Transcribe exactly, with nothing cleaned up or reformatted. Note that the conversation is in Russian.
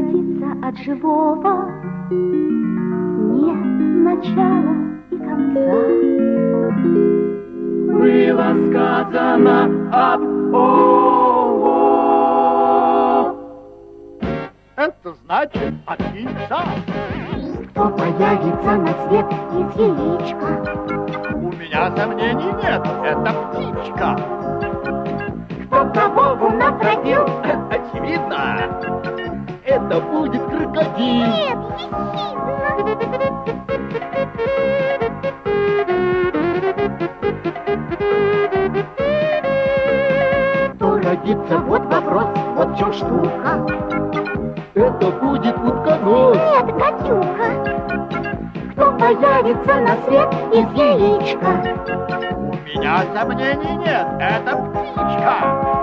родится от живого, нет начала и конца. Было сказано об О. Это значит птица. Кто появится на свет из яичка? У меня сомнений нет, это птичка. Кто корову натравил? Очевидно, это будет крокодил. Нет, ехидно. Кто родится? Вот вопрос, вот в чем штука. Это будет утконос. Нет, гадюка. Кто появится на свет из яичка? У меня сомнений нет, это птичка.